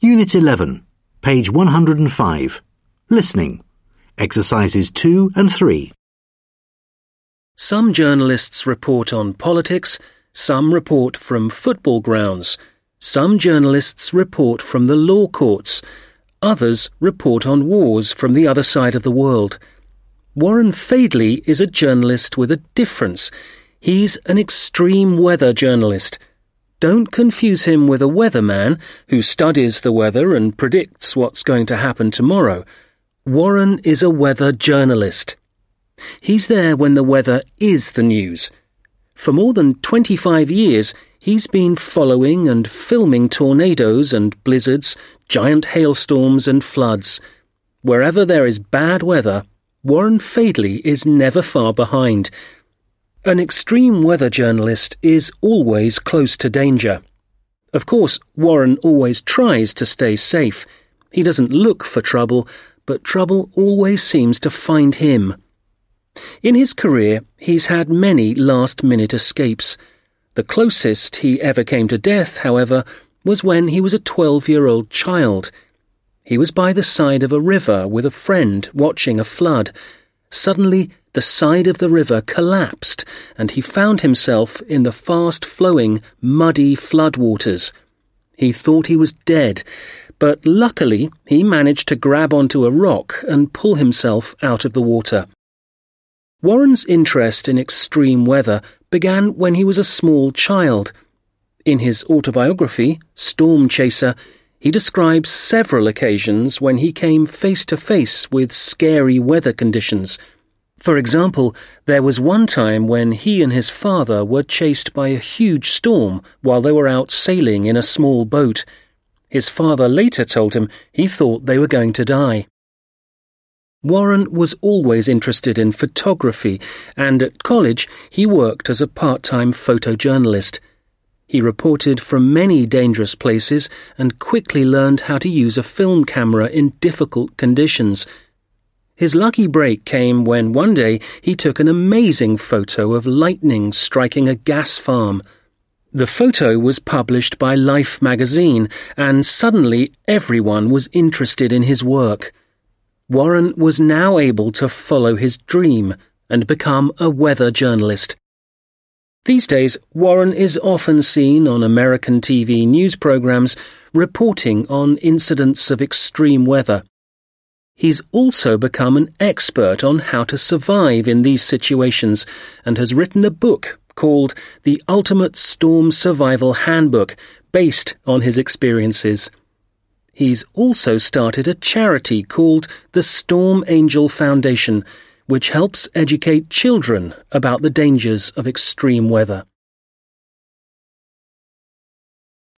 Unit 11, page 105. Listening. Exercises 2 and 3. Some journalists report on politics, some report from football grounds, some journalists report from the law courts, others report on wars from the other side of the world. Warren Faidley is a journalist with a difference. He's an extreme weather journalist. Don't confuse him with a weatherman who studies the weather and predicts what's going to happen tomorrow. Warren is a weather journalist. He's there when the weather is the news. For more than 25 years, he's been following and filming tornadoes and blizzards, giant hailstorms and floods. Wherever there is bad weather, Warren Faidley is never far behind. An extreme weather journalist is always close to danger. Of course, Warren always tries to stay safe. He doesn't look for trouble, but trouble always seems to find him. In his career, he's had many last-minute escapes. The closest he ever came to death, however, was when he was a 12-year-old child. He was by the side of a river with a friend watching a flood. Suddenly, the side of the river collapsed, and he found himself in the fast-flowing, muddy floodwaters. He thought he was dead, but luckily he managed to grab onto a rock and pull himself out of the water. Warren's interest in extreme weather began when he was a small child. In his autobiography, Storm Chaser, he describes several occasions when he came face to face with scary weather conditions. For example, there was one time when he and his father were chased by a huge storm while they were out sailing in a small boat. His father later told him he thought they were going to die. Warren was always interested in photography, and at college he worked as a part-time photojournalist. He reported from many dangerous places and quickly learned how to use a film camera in difficult conditions. His lucky break came when one day he took an amazing photo of lightning striking a gas farm. The photo was published by Life magazine, and suddenly everyone was interested in his work. Warren was now able to follow his dream and become a weather journalist. These days, Warren is often seen on American TV news programs reporting on incidents of extreme weather. He's also become an expert on how to survive in these situations and has written a book called The Ultimate Storm Survival Handbook, based on his experiences. He's also started a charity called the Storm Angel Foundation, which helps educate children about the dangers of extreme weather.